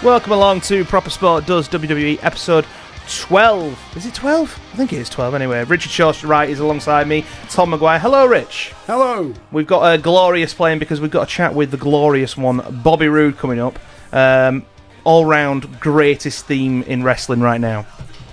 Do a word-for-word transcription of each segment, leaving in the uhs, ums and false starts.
Welcome along to Proper Sport Does W W E episode twelve. Is it twelve? I think it is twelve anyway. Richard Shaw Wright is alongside me. Tom Maguire. Hello, Rich. Hello. We've got a glorious playing because we've got a chat with the glorious one, Bobby Roode, coming up. Um, all-round greatest theme in wrestling right now.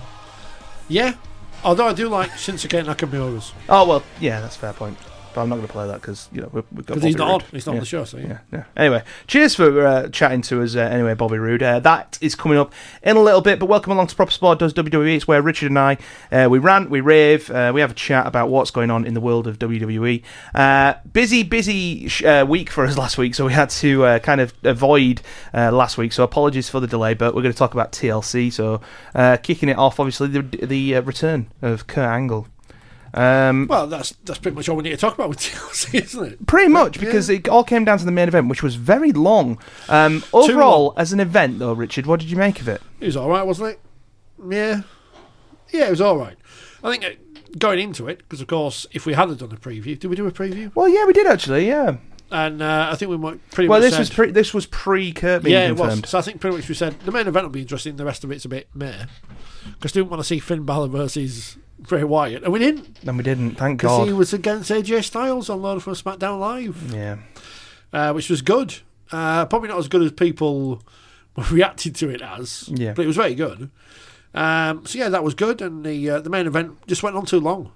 Yeah, although I do like Shinsuke Nakamura's. Oh, well, yeah, that's a fair point. But I'm not going to play that because, you know, we've, we've got Bobby he's not Roode. on. He's not yeah. on the show, so yeah. yeah. yeah. Anyway, cheers for uh, chatting to us, uh, anyway, Bobby Roode. Uh, that is coming up in a little bit, but welcome along to Proper Sport Does W W E. It's where Richard and I, uh, we rant, we rave, uh, we have a chat about what's going on in the world of W W E. Uh, busy, busy sh- uh, week for us last week, so we had to uh, kind of avoid uh, last week, so apologies for the delay, but we're going to talk about T L C, so uh, kicking it off, obviously, the, the uh, return of Kurt Angle. Um, well, that's that's pretty much all we need to talk about with T L C, isn't it? Pretty much, because yeah. it all came down to the main event, which was very long. Um, overall, long. As an event, though, Richard, what did you make of it? It was all right, wasn't it? Yeah. Yeah, it was all right. I think uh, going into it, because, of course, if we hadn't done a preview... Did we do a preview? Well, yeah, we did, actually, yeah. And uh, I think we might pretty well, much this said, was pre- this was pre-Kurt being yeah, confirmed. it was. So I think pretty much we said the main event will be interesting, the rest of it's a bit meh. Because I didn't want to see Finn Balor versus... Bray Wyatt, and we didn't. And we didn't, thank God. God. Because he was against A J Styles on Load from SmackDown Live. Yeah. Uh, which was good. Uh, probably not as good as people reacted to it as, yeah. but it was very good. Um, so yeah, that was good, and the uh, the main event just went on too long.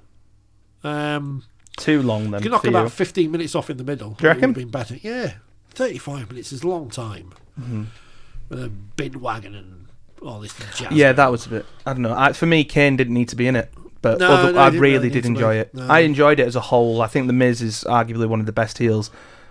Um, too long, then, you could knock for about you. fifteen minutes off in the middle. Do you reckon? It would have been better. Yeah. thirty-five minutes is a long time. Mm-hmm. With a bin wagon and all this jazz. Yeah, that was a bit... I don't know. I, for me, Kane didn't need to be in it. But no, other, no, I really really did enjoy be. it. No. I enjoyed it as a whole. I think The Miz is arguably one of the best heels.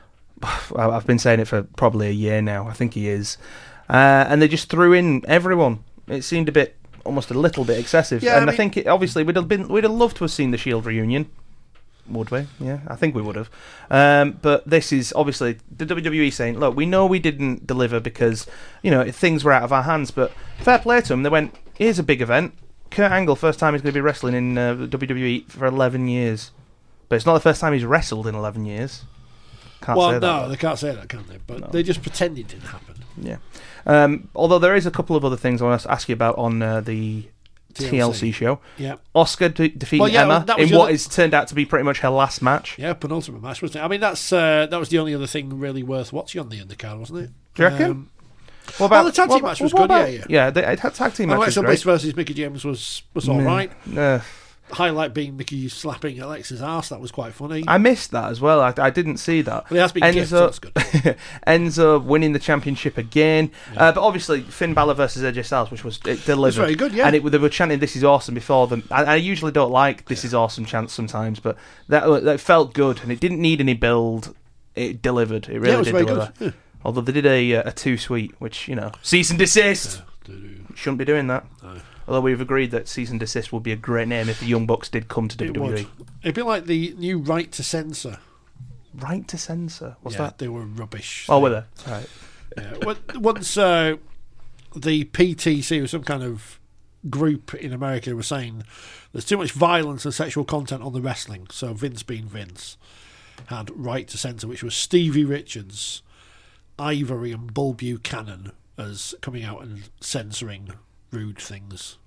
I've been saying it for probably a year now. I think he is. Uh, and they just threw in everyone. It seemed a bit, almost a little bit excessive. Yeah, and I, mean, I think, it, obviously, we'd have been, we'd have loved to have seen the Shield reunion. Would we? Yeah, I think we would have. Um, but this is obviously the W W E saying, look, we know we didn't deliver because, you know, things were out of our hands. But fair play to them. They went, here's a big event. Kurt Angle, first time he's going to be wrestling in uh, W W E for eleven years. But it's not the first time he's wrestled in eleven years. Can't well, say that. no, though. they can't say that, can they? But no. they just pretend it didn't happen. Yeah. Um, although there is a couple of other things I want to ask you about on uh, the T L C, T L C show. Yeah. Oscar de- defeating well, yeah, Emma well, in what other... has turned out to be pretty much her last match. Yeah, penultimate match, wasn't it? I mean, that's uh, that was the only other thing really worth watching on the undercard, wasn't it? Do you reckon? Um, What about, well, the tag team match was good, about, yeah, yeah. Yeah, the uh, tag team match Alexa was Bliss great. versus Mickie James was, was all mm, right. Uh, Highlight being Mickie slapping Alexa's arse, that was quite funny. I missed that as well. I, I didn't see that. Well, it has been gift, so that's good. Enzo winning the championship again. Yeah. Uh, but obviously, Finn Balor versus A J Styles, which was it delivered. It was very good, yeah. And it, they were chanting, this is awesome, before them. I, I usually don't like this yeah. is awesome chants sometimes, but that, that felt good, and it didn't need any build. It delivered. It really yeah, it was did very deliver. Good. Yeah. Although they did a, a two-sweet, which, you know, cease and desist. Yeah, shouldn't be doing that. No. Although we've agreed that cease and desist would be a great name if the Young Bucks did come to it W W E. Would. It'd be like the new right to censor. Right to censor? What's yeah, that? They were rubbish. Oh, were they? Right. Yeah. Once uh, the P T C was some kind of group in America were saying there's too much violence and sexual content on the wrestling. So Vince being Vince had right to censor, which was Stevie Richards, Ivory and Bull Buchanan as coming out and censoring rude things.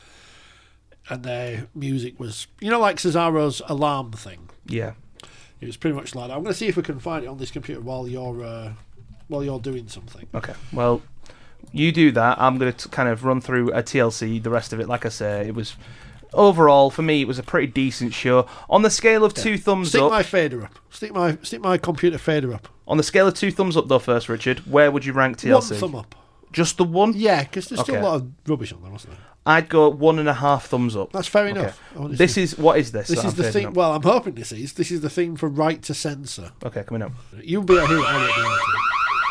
And their music was, you know, like Cesaro's alarm thing. Yeah. It was pretty much like that. I'm going to see if we can find it on this computer while you're uh, while you're doing something. Okay. Well, you do that. I'm going to kind of run through a T L C. The rest of it, like I say, it was overall for me. It was a pretty decent show. On the scale of yeah. two thumbs stick up. Stick my fader up. Stick my stick my computer fader up. On the scale of two thumbs up, though, first, Richard, where would you rank T L C? One thumb up. Just the one? Yeah, because there's okay. still a lot of rubbish on there, wasn't there? I'd go one and a half thumbs up. That's fair enough. Okay. This is what is this? This is I'm the theme. up? Well, I'm hoping this is. This is the theme for Right to Censor. Okay, coming up. You'll be out here. I won't be able to.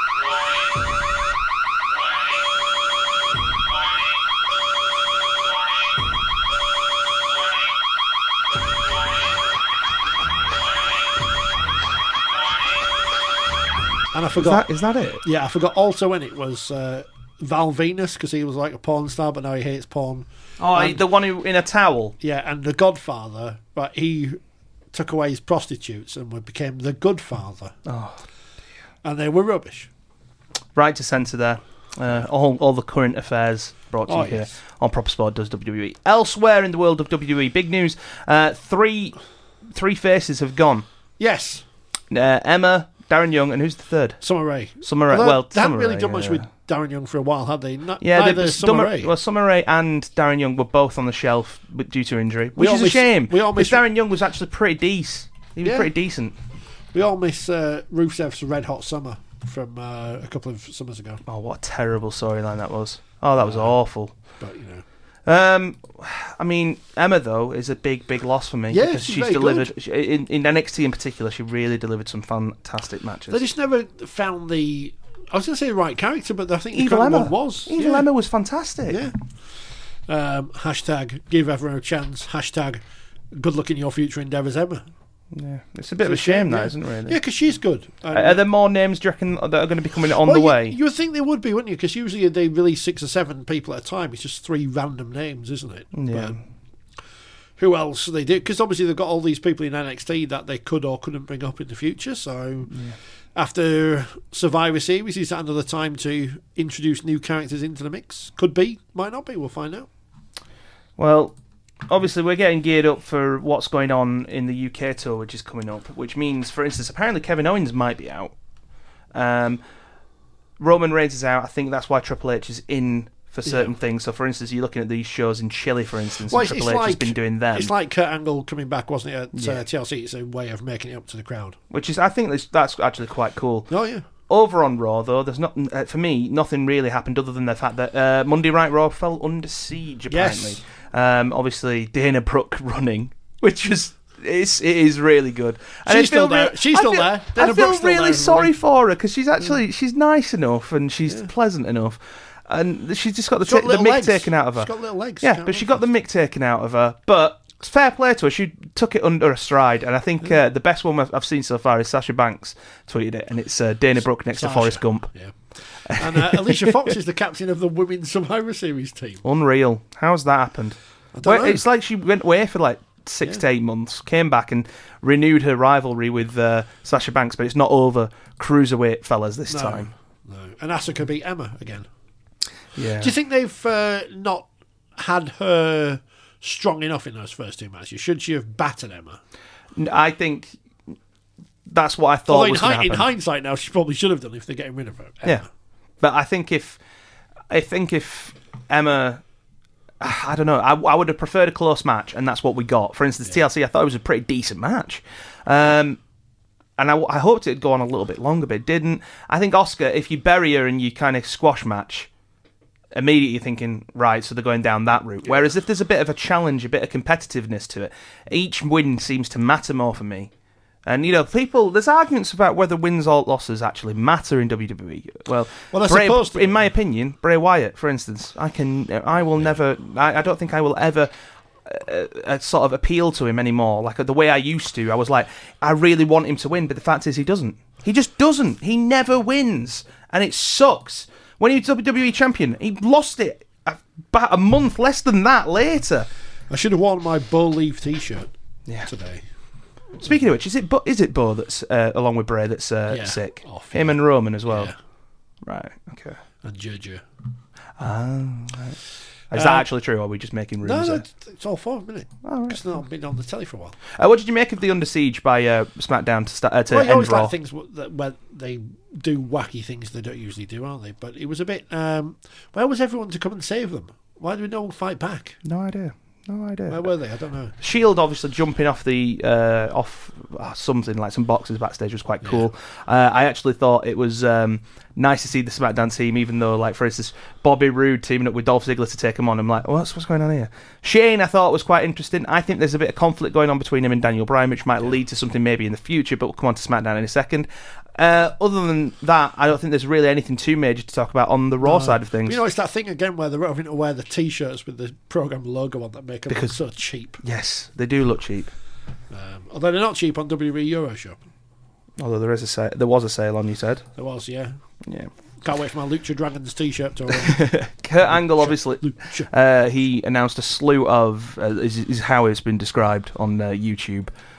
And I forgot. Is that, is that it? Yeah, I forgot also in it was uh, Val Venus, because he was like a porn star, but now he hates porn. Oh, and, the one who in a towel? Yeah, and The Godfather, but he took away his prostitutes and became The Good Father. Oh. And they were rubbish. Right to censor there. Uh, all all the current affairs brought to Oh, you here yes. on Proper Sport Does W W E. Elsewhere in the world of W W E, big news: uh, three three faces have gone. Yes. Uh, Emma, Darren Young, and who's the third? Summer Rae. Summer Rae. Although Well, they haven't Summer really Rae, done much yeah. with Darren Young for a while, had they? No, Yeah, neither they, Summer Rae. Well, Summer Rae and Darren Young were both on the shelf but due to injury, We which all is a miss- shame. we all Because miss- Darren Young was actually pretty decent. He was Yeah. pretty decent. We all miss uh, Rusev's Red Hot Summer from uh, a couple of summers ago. Oh, what a terrible storyline that was. Oh, that was awful. But, you know. Um, I mean, Emma though is a big, big loss for me Yeah, because she's she's very delivered she, in, in N X T in particular. She really delivered some fantastic matches. They just never found the... I was going to say the right character, but I think the Evil current Emma one was. Evil yeah. Emma was fantastic. Yeah. Um, hashtag give everyone a chance. Hashtag good luck in your future endeavours, Emma. Yeah, it's a bit of a It's a shame, shame, that yeah. isn't it, really? Yeah, because she's good. And, Are, are there more names, do you reckon, that are going to be coming on well, the you, way? You would think they would be, wouldn't you? Because usually they release six or seven people at a time. It's just three random names, isn't it? Yeah. But who else they do? Because obviously they've got all these people in N X T that they could or couldn't bring up in the future. So Yeah. after Survivor Series, is that another time to introduce new characters into the mix? Could be, might not be. We'll find out. Well, obviously we're getting geared up for what's going on in the U K tour, which is coming up, which means, for instance, apparently Kevin Owens might be out. Um, Roman Reigns is out. I think that's why Triple H is in for certain Yeah. things. So, for instance, you're looking at these shows in Chile, for instance, Well, and it's- Triple it's H has like- been doing them. It's like Kurt Angle coming back, wasn't it, at Yeah. uh, T L C? It's a way of making it up to the crowd. Which is, I think that's, that's actually quite cool. Oh, yeah. Over on Raw, though, there's not uh, for me nothing really happened other than the fact that uh, Monday Night Raw fell under siege. Apparently, Yes. um, obviously Dana Brooke running, which was it's it is really good. And She's I feel still there. re- She's I still feel, there. Dana I feel Brooke's still really there, sorry everybody. for her because she's actually she's nice enough and she's Yeah. pleasant enough, and she's just got the She's got ta- the little mick legs. taken out of her. She's got little legs. Yeah, Can't but she remember. got the mick taken out of her. But it's fair play to her. She took it under a stride. And I think uh, the best one I've I've seen so far is Sasha Banks tweeted it. And it's uh, Dana Brooke next Sasha. to Forrest Gump. Yeah. And uh, Alicia Fox is the captain of the Women's Survivor Series team. Unreal. How's that happened? I don't Well, know. it's like she went away for like six Yeah. to eight months, came back and renewed her rivalry with uh, Sasha Banks. But it's not over cruiserweight fellas this No. time. No. And Asuka beat Emma again. Yeah. Do you think they've uh, not had her strong enough in those first two matches? Should she have battered Emma? I think that's what I thought Although in, was going to hi- in happen. hindsight now, she probably should have done if they're getting rid of her. Emma. Yeah, but I think if I think if Emma, I don't know, I, I would have preferred a close match, and that's what we got. For instance, T L C, I thought it was a pretty decent match, um, and I, I hoped it'd go on a little bit longer, but it didn't. I think Asuka, if you bury her and you kind of squash match, immediately you're thinking, right, so they're going down that route. Whereas if there's a bit of a challenge, a bit of competitiveness to it, each win seems to matter more for me. And, you know, people, there's arguments about whether wins or losses actually matter in W W E. Well, Well, they're Bray, supposed to. in my opinion, Bray Wyatt, for instance, I can, I will never, I, I don't think I will ever uh, uh, sort of appeal to him anymore. Like the way I used to, I was like, I really want him to win, but the fact is he doesn't. He just doesn't. He never wins. And it sucks. When he was W W E champion, he lost it about a month less than that later. I should have worn my Bo Leaf t-shirt Yeah. today. Speaking of which, is it Bo, is it Bo that's uh, along with Bray that's uh, Yeah, sick? off, Him yeah. and Roman as well. Yeah. Right. Okay. And Juju. Ah, right. Is Uh, that actually true, or are we just making No, rumours? no, there? it's, it's all for a minute. Oh, right. Because they've not been on the telly for a while. Uh, what did you make of the Under Siege by uh, SmackDown to, start, uh, to Well, you end always Raw? like things w- that, where they do wacky things they don't usually do, aren't they? But it was a bit... Um, where was everyone to come and save them? Why did no one fight back? No idea. No idea. Where were they? I don't know. Shield obviously jumping off the uh, off uh, something like some boxes backstage was quite cool. Uh, I actually thought it was um, nice to see the SmackDown team, even though, like for instance, Bobby Roode teaming up with Dolph Ziggler to take him on. I'm like, oh, what's what's going on here? Shane, I thought was quite interesting. I think there's a bit of conflict going on between him and Daniel Bryan, which might lead to something maybe in the future. But we'll come on to SmackDown in a second. Uh, other than that, I don't think there's really anything too major to talk about on the Raw No. side of things. But you know, it's that thing again where they're having to wear the t-shirts with the program logo on that make them Because- look so cheap. Yes, they do look cheap. Um, although they're not cheap on W W E Euroshop. Although there is a sa- there was a sale on, you said. There was, yeah. Yeah. Can't wait for my Lucha Dragons t-shirt to arrive. Kurt Angle, obviously, Lucha. uh, he announced a slew of, uh, is, is how it's been described on uh, YouTube,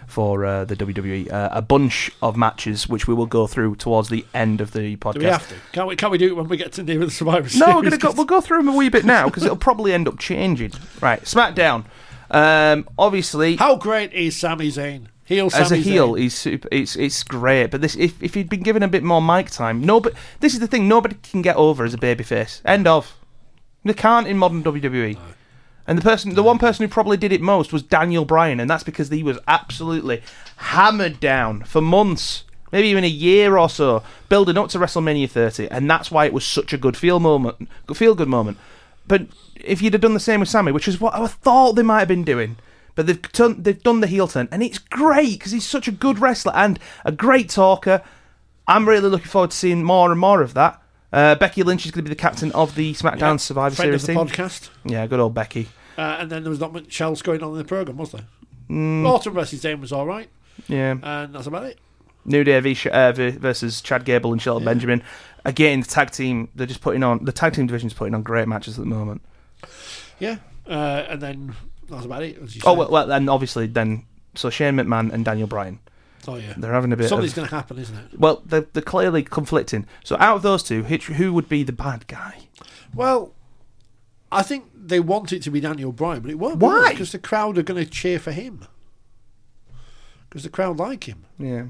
for uh, the W W E. Uh, a bunch of matches which we will go through towards the end of the podcast. Do we have to? Can't we? Can't we do it when we get to near the Survivor Series? No, we're gonna go. We'll go through them a wee bit now because it'll probably end up changing. Right, SmackDown. Um, obviously, how great is Sami Zayn? Heel Sami as a heel, Zayn. he's super. It's it's great. But this, if if he'd been given a bit more mic time, no. But this is the thing: nobody can get over as a babyface. End of. They can't in modern W W E. No. And the person, the one person who probably did it most was Daniel Bryan, and that's because he was absolutely hammered down for months, maybe even a year or so, building up to WrestleMania thirty, and that's why it was such a good feel moment, feel good moment. But if you'd have done the same with Sami, which is what I thought they might have been doing, but they've done, they've done the heel turn, and it's great because he's such a good wrestler and a great talker. I'm really looking forward to seeing more and more of that. Uh, Becky Lynch is going to be the captain of the SmackDown yeah, Survivor friend Series of the team. Podcast. Yeah, good old Becky. Uh, and then there was not much else going on in the programme, was there? Mm. Orton versus Zayn was all right. Yeah. And that's about it. New Day v- uh, versus Chad Gable and Shelton yeah. Benjamin. Again, the tag team, they're just putting on, the tag team division's putting on great matches at the moment. Yeah. Uh, and then that's about it. As you oh, said. well, well, and obviously then, so Shane McMahon and Daniel Bryan. Oh, yeah. They're having a bit Something's of... going to happen, isn't it? Well, they're, they're clearly conflicting. So out of those two, who would be the bad guy? Well, I think they want it to be Daniel Bryan, but it won't. Why? Because the crowd are going to cheer for him. Because the crowd like him. Yeah.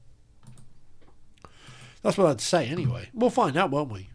That's what I'd say anyway. We'll find out, won't we?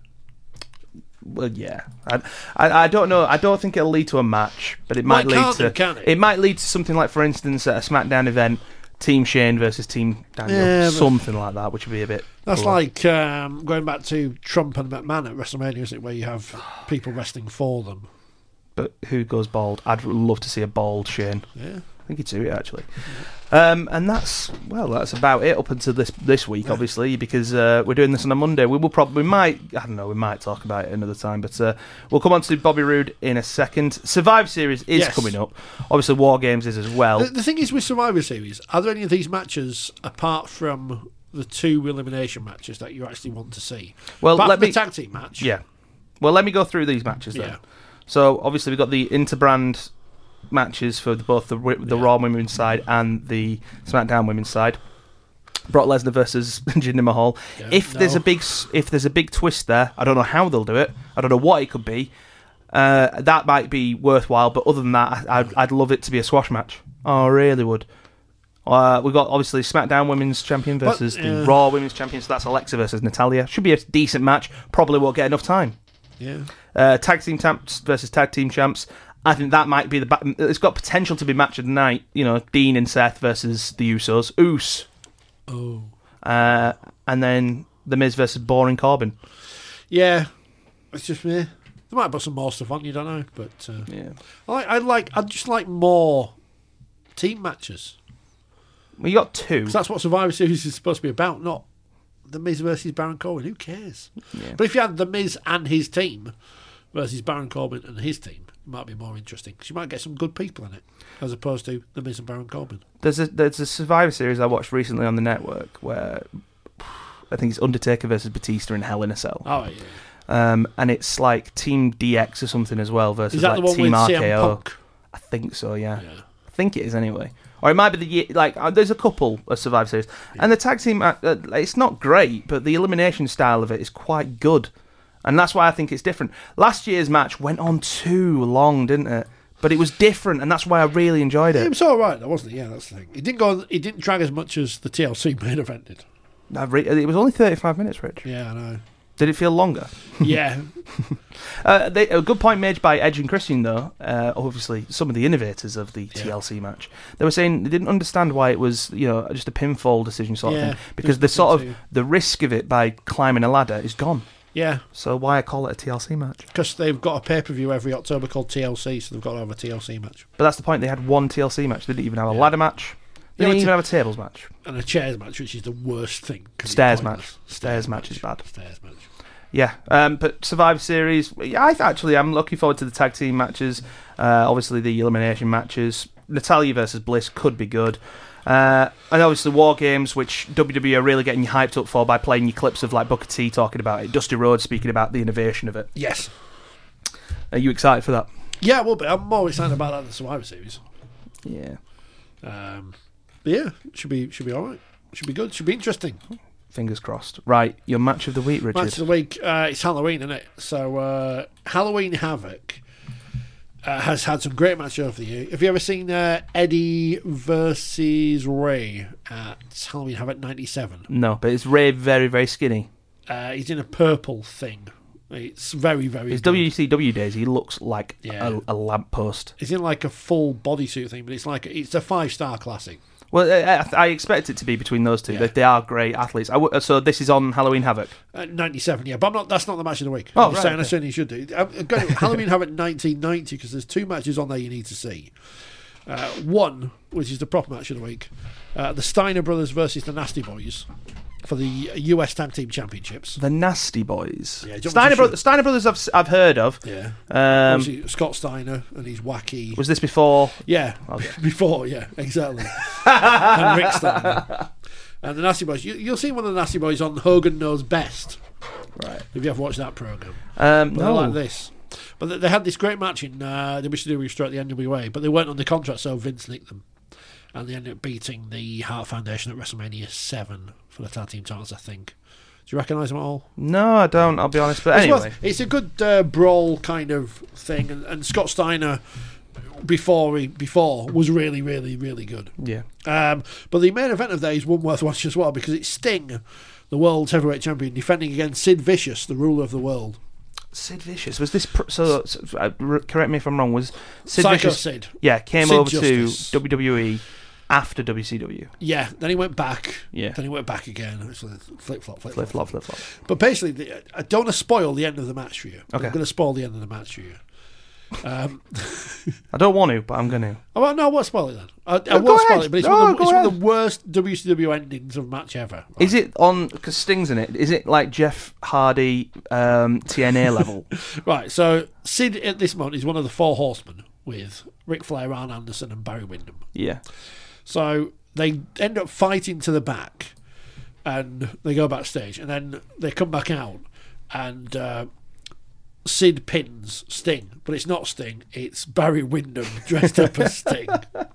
Well, yeah. I, I, I don't know. I don't think it'll lead to a match, but it might well, it lead to. It, can it? it might lead to something like, for instance, at a SmackDown event, Team Shane versus Team Daniel, yeah, something like that, which would be a bit. That's cool. like um, going back to Trump and McMahon at WrestleMania, isn't it? Where you have people wrestling for them. But who goes bald? I'd love to see a bald Shane. Yeah. I think he'd do it, actually. Yeah. Um, and that's, well, that's about it up until this this week, yeah. obviously, because uh, we're doing this on a Monday. We will probably, we might, I don't know, we might talk about it another time, but uh, we'll come on to Bobby Roode in a second. Survivor Series is yes. coming up. Obviously, War Games is as well. The, the thing is with Survivor Series, are there any of these matches, apart from the two elimination matches, that you actually want to see? Well, apart let from me, the tag team match. Yeah. Well, let me go through these matches then. Yeah. So, obviously, we've got the Interbrand matches for the, both the the yeah. Raw women's side and the SmackDown women's side. Brock Lesnar versus Jinder Mahal. Yeah, if no. there's a big if there's a big twist there, I don't know how they'll do it. I don't know what it could be. Uh, that might be worthwhile, but other than that, I, I'd, I'd love it to be a squash match. Oh, I really would. Uh, we've got obviously SmackDown Women's Champion versus but, uh, the Raw Women's Champion, so that's Alexa versus Natalya. Should be a decent match. Probably won't get enough time. Yeah. Uh, tag team champs versus tag team champs. I think that might be the. Ba- it's got potential to be match of the night. You know, Dean and Seth versus the Usos. Oos. Oh. Uh, and then The Miz versus Boring Corbin. Yeah, it's just me. They might put some more stuff on. You don't know, but uh, yeah, I like. I like. I'd just like more team matches. Well, you got two. Because that's what Survivor Series is supposed to be about, not The Miz versus Baron Corbin. Who cares? Yeah. But if you had The Miz and his team versus Baron Corbin and his team, it might be more interesting because you might get some good people in it as opposed to The Miz and Baron Corbin. There's a there's a Survivor Series I watched recently on the network where I think it's Undertaker versus Batista in Hell in a Cell. Oh yeah. Um, and it's like Team D X or something as well versus is that like the one Team with R K O. C M Punk? I think so. Yeah. yeah. I think it is anyway. Or it might be the year, like uh, there's a couple of Survivor Series, yeah. and the tag team. Uh, uh, it's not great, but the elimination style of it is quite good. And that's why I think it's different. Last year's match went on too long, didn't it? But it was different, and that's why I really enjoyed it. It was all right, though, wasn't it? Yeah, that's the thing. It didn't go. On, it didn't drag as much as the T L C main event did. Re- it was only thirty-five minutes, Rich. Yeah, I know. Did it feel longer? Yeah. uh, they, a good point made by Edge and Christian, though. Uh, obviously, some of the innovators of the yeah. T L C match, they were saying they didn't understand why it was, you know, just a pinfall decision sort yeah, of thing, because the sort of the risk of it by climbing a ladder is gone. Yeah. So why call it a T L C match? Because they've got a pay-per-view every October called T L C, so they've got to have a T L C match. But that's the point. They had one T L C match. They didn't even have a yeah. ladder match. They yeah, didn't even have a tables match. And a chairs match, which is the worst thing. Stairs match. Stairs, Stairs match, match is bad. Stairs match. Yeah, um, but Survivor Series, yeah, I th- actually I'm looking forward to the tag team matches. Uh, obviously, the elimination matches. Natalya versus Bliss could be good. Uh, and obviously, War Games, which W W E are really getting you hyped up for by playing you clips of like Booker T talking about it, Dusty Rhodes speaking about the innovation of it. Yes. Are you excited for that? Yeah, well, but I'm more excited about that than Survivor Series. Yeah. Um, Yeah, should be should be all right. Should be good. Should be interesting. Fingers crossed. Right, your match of the week, Richard. Match of the week. Uh, it's Halloween, isn't it? So uh, Halloween Havoc uh, has had some great matches over the year. Have you ever seen uh, Eddie versus Ray at Halloween Havoc ninety-seven? No, but it's Ray very, very skinny. Uh, he's in a purple thing. It's very, very His good. W C W days, he looks like Yeah. a, a lamppost. It's in like a full bodysuit thing, but it's like it's a five-star classic. Well, I, I expect it to be between those two. Yeah. They, they are great athletes. I w- so this is on Halloween Havoc. Uh, ninety-seven, yeah, but I'm not. That's not the match of the week. Oh, I'm just right, saying, okay. I certainly should do. I'm going to Halloween Havoc nineteen ninety because there's two matches on there you need to see. Uh, one, which is the proper match of the week, uh, the Steiner Brothers versus the Nasty Boys for the U S Tag Team Championships. The Nasty Boys. Yeah, do you want me Steiner, to Bro- show- Steiner Brothers I've, s- I've heard of. Yeah. Um, Obviously, Scott Steiner and his wacky. was this before? Yeah, Okay. before, yeah, exactly. And Rick Steiner. And the Nasty Boys. You, you'll see one of the Nasty Boys on Hogan Knows Best. Right. If you ever watched that programme. Um, But no. they're like this. But they- they had this great match in uh, W C W stroke the N W A, but they weren't on the contract, so Vince nicked them. And they ended up beating the Hart Foundation at WrestleMania seven for the tag team titles, I think. Do you recognise them at all? No, I don't. I'll be honest. But It's, anyway. worth- it's a good uh, brawl kind of thing, and, and Scott Steiner before he before was really, really, really good. Yeah. Um, but the main event of that is one worth watching as well because it's Sting, the world's heavyweight champion, defending against Sid Vicious, the ruler of the world. Sid Vicious. Was this... Pr- so, so uh, r- correct me if I'm wrong. Was Sid Psycho Vicious... Sid. Yeah, came Sid over Justice. to W W E after W C W. Yeah, then he went back. Yeah. Then he went back again. It's like flip flop, flip Flip flop. flop, flip flop. But basically, the, I don't want to spoil the end of the match for you. Okay. I'm going to spoil the end of the match for you. Um, I don't want to, but I'm going to. oh, well, no, I won't spoil it then. I, I go won't spoil ahead. it, but it's, No, one, of the, go it's one of ahead. the worst W C W endings of a match ever. Right? Is it on... Because Sting's in it. Is it like Jeff Hardy um, T N A level? Right, so Sid at this moment is one of the four horsemen with Ric Flair, Arn Anderson, and Barry Windham. Yeah. So they end up fighting to the back, and they go backstage, and then they come back out, and uh, Sid pins Sting, but it's not Sting, it's Barry Windham dressed up as Sting,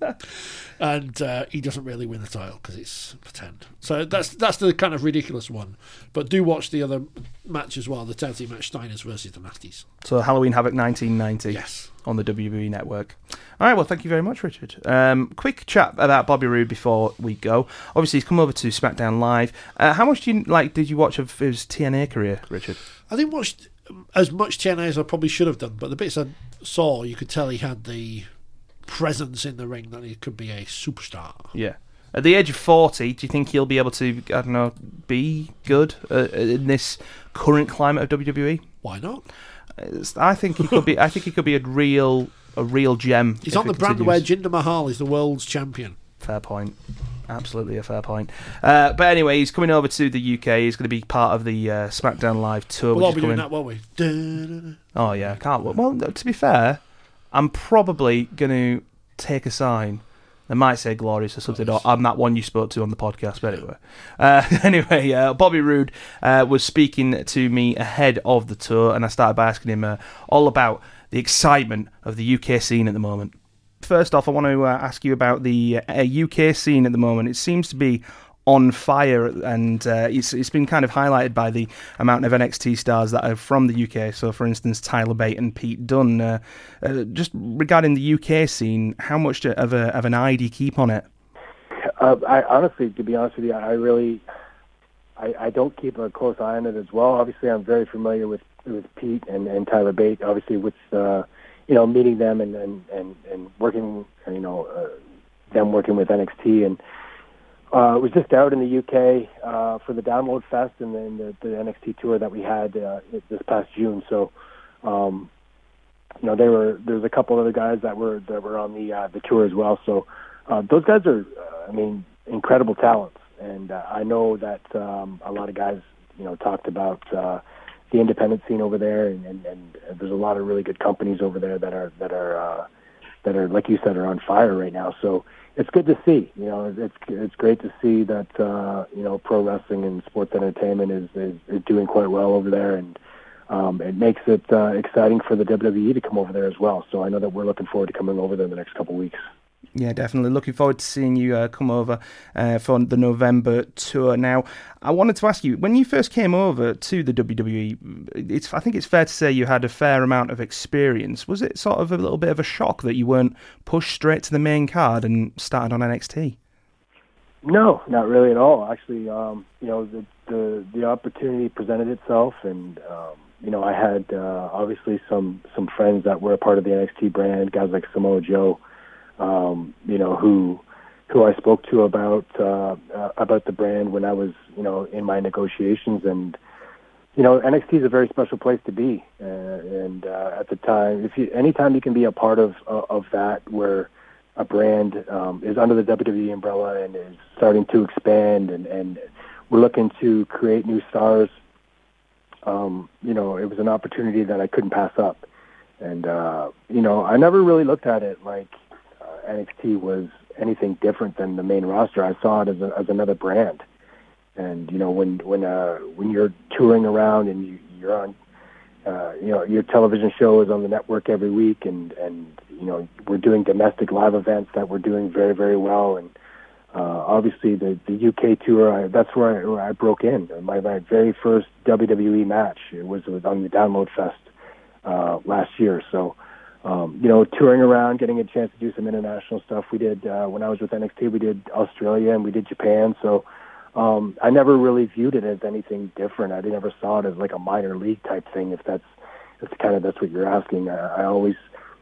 and uh, he doesn't really win the title because it's pretend. So that's that's the kind of ridiculous one. But do watch the other match as well, the tag team match, Steiners versus the Nasties. So Halloween Havoc nineteen ninety. Yes. On the W W E network. All right, well, thank you very much, Richard. Um, quick chat about Bobby Roode before we go. Obviously, he's come over to SmackDown Live. Uh, how much do you like? Did you watch of his T N A career, Richard? I didn't watch as much T N A as I probably should have done, but the bits I saw, you could tell he had the presence in the ring that he could be a superstar. Yeah. At the age of forty, do you think he'll be able to, I don't know, be good uh, in this current climate of W W E? Why not? It's- I think he could be. I think he could be a real, a real gem. He's if on the it brand continues. where Jinder Mahal is the world's champion. Fair point. Absolutely a fair point. Uh, but anyway, he's coming over to the U K. He's going to be part of the uh, SmackDown Live tour. We'll all which be is doing coming. that, won't we? Da-da-da. Oh yeah, I can't. wait. Well, to be fair, I'm probably going to take a sign. They might say glorious or something. Or I'm that one you spoke to on the podcast. But anyway, uh, anyway, uh, Bobby Roode uh, was speaking to me ahead of the tour, and I started by asking him uh, all about the excitement of the U K scene at the moment. First off, I want to uh, ask you about the uh, U K scene at the moment. It seems to be on fire, and uh, it's it's been kind of highlighted by the amount of N X T stars that are from the U K. So, for instance, Tyler Bate and Pete Dunne. Uh, uh, just regarding the U K scene, how much do, of a of an eye do you keep on it? Uh, I honestly, to be honest with you, I really, I, I don't keep a close eye on it as well. Obviously, I'm very familiar with, with Pete and, and Tyler Bate. Obviously, with uh, you know meeting them and and, and, and working, you know, uh, them working with N X T and. Uh, was just out in the U K uh, for the Download Fest and then the, the N X T tour that we had uh, this past June. So, um, you know, there were there's a couple other guys that were that were on the uh, the tour as well. So, uh, those guys are, uh, I mean, incredible talents, and uh, I know that um, a lot of guys, you know, talked about uh, the independent scene over there, and, and, and there's a lot of really good companies over there that are that are uh, that are, like you said, are on fire right now. So. It's good to see, you know. It's it's great to see that uh, you know pro wrestling and sports entertainment is, is, is doing quite well over there, and um, it makes it uh, exciting for the W W E to come over there as well. So I know that we're looking forward to coming over there in the next couple of weeks. Yeah, definitely. Looking forward to seeing you uh, come over uh, for the November tour. Now, I wanted to ask you, when you first came over to the W W E, it's, I think it's fair to say you had a fair amount of experience. Was it sort of a little bit of a shock that you weren't pushed straight to the main card and started on N X T? No, not really at all. Actually, um, you know, the, the the opportunity presented itself, and um, you know, I had uh, obviously some some friends that were a part of the N X T brand, guys like Samoa Joe, um, you know, who who I spoke to about uh, uh, about the brand when I was, you know, in my negotiations. And you know, N X T is a very special place to be, uh, and uh, at the time, if you anytime you can be a part of uh, of that where a brand um, is under the W W E umbrella and is starting to expand, and, and we're looking to create new stars. Um, you know, it was an opportunity that I couldn't pass up. And, uh, you know, I never really looked at it like uh, N X T was anything different than the main roster. I saw it as, a, as another brand. And, you know, when when uh, when you're touring around and you, you're on, uh, you know, your television show is on the network every week, and, and you know, we're doing domestic live events that we're doing very, very well. And uh, obviously the, the U K tour, I, that's where I, where I broke in. My, my very first W W E match, it was, it was on the Download Fest uh, last year. So, um, you know, touring around, getting a chance to do some international stuff. We did, uh, when I was with N X T, we did Australia and we did Japan. So um, I never really viewed it as anything different. I never saw it as like a minor league type thing, if that's, if kind of that's what you're asking. I, I always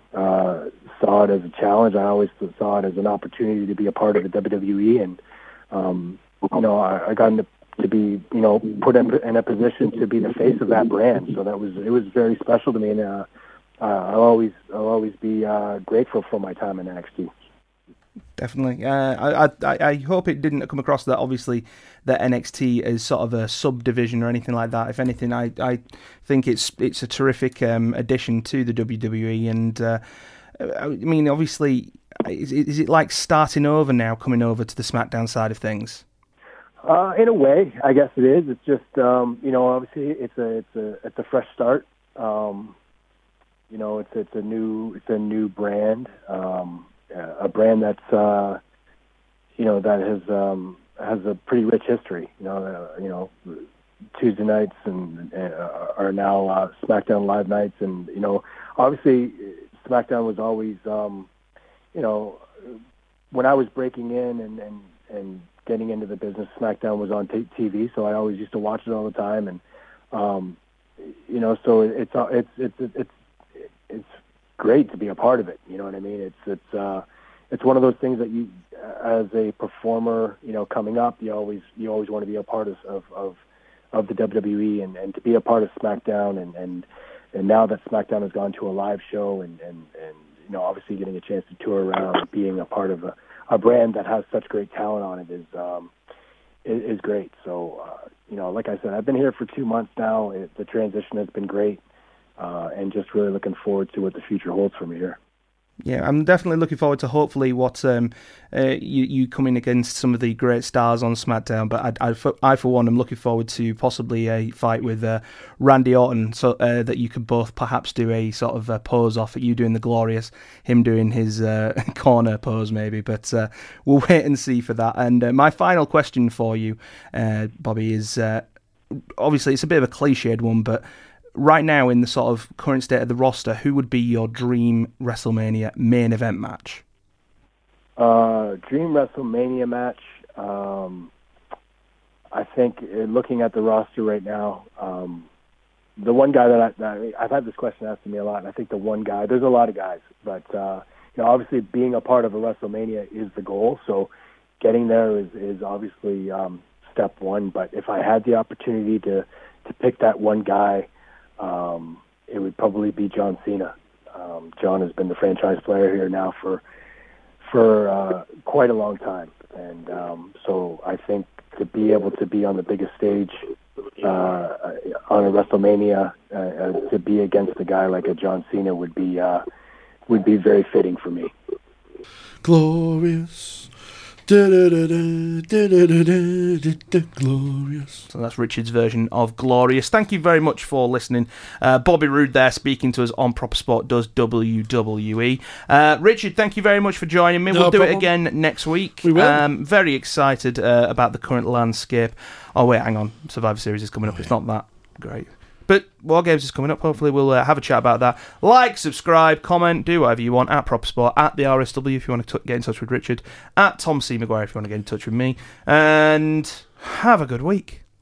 Uh, saw it as a challenge. I always saw it as an opportunity to be a part of the W W E, and um, you know, I, I got into, to be, you know, put in, in a position to be the face of that brand. So that was it was very special to me, and uh, uh, I'll always I'll always be uh, grateful for my time in N X T. Definitely. Uh, I, I I hope it didn't come across that obviously that N X T is sort of a subdivision or anything like that. If anything, I, I think it's it's a terrific um, addition to the W W E. And uh, I mean, obviously, is, is it like starting over now, coming over to the SmackDown side of things? Uh, in a way, I guess it is. It's just um, you know, obviously it's a it's a it's a fresh start. Um, you know, it's it's a new it's a new brand. Um, a brand that's, uh, you know, that has um, has a pretty rich history. You know, uh, you know, Tuesday nights and uh, are now uh, SmackDown Live nights, and you know, obviously, SmackDown was always, um, you know, when I was breaking in and, and, and getting into the business, SmackDown was on t- TV, so I always used to watch it all the time, and um, you know, so it's it's it's it's it's, it's great to be a part of it. You know what I mean? It's it's uh, it's one of those things that you, as a performer, you know, coming up, you always you always want to be a part of of of, of the W W E, and, and to be a part of SmackDown, and, and and now that SmackDown has gone to a live show, and, and, and you know, obviously getting a chance to tour around, being a part of a, a brand that has such great talent on it is um, is, is great. So uh, you know, like I said, I've been here for two months now. It, the transition has been great. Uh, and just really looking forward to what the future holds for me here. Yeah, I'm definitely looking forward to hopefully what um, uh, you you coming against some of the great stars on SmackDown. But I, I, for, I for one, am looking forward to possibly a fight with uh, Randy Orton, so uh, that you could both perhaps do a sort of a pose off. You doing the Glorious, him doing his uh, corner pose maybe. But uh, we'll wait and see for that. And uh, my final question for you, uh, Bobby, is uh, obviously it's a bit of a cliched one, but right now, in the sort of current state of the roster, who would be your dream WrestleMania main event match? Uh, dream WrestleMania match. Um, I think uh, looking at the roster right now, um, the one guy that, I, that I, I've had this question asked to me a lot, and I think the one guy, there's a lot of guys, but uh, you know, obviously being a part of a WrestleMania is the goal. So getting there is, is obviously um, step one. But if I had the opportunity to to pick that one guy, Um, it would probably be John Cena. Um, John has been the franchise player here now for for uh, quite a long time, and um, so I think to be able to be on the biggest stage uh, on a WrestleMania, uh, uh, to be against a guy like a John Cena would be uh, would be very fitting for me. Glorious, Glorious. So that's Richard's version of Glorious. Thank you very much for listening. Uh, Bobby Roode there speaking to us on Proper Sport Does W W E. Uh, Richard, thank you very much for joining me. No we'll do problem. it again next week. We will. Um, very excited uh, about the current landscape. Oh, wait, hang on. Survivor Series is coming up. Oh, It's yeah. not that great. But War Games is coming up. Hopefully we'll uh, have a chat about that. Like, subscribe, comment, do whatever you want at Proper Sport, at the R S W if you want to t- get in touch with Richard, at Tom C. Maguire if you want to get in touch with me. And have a good week.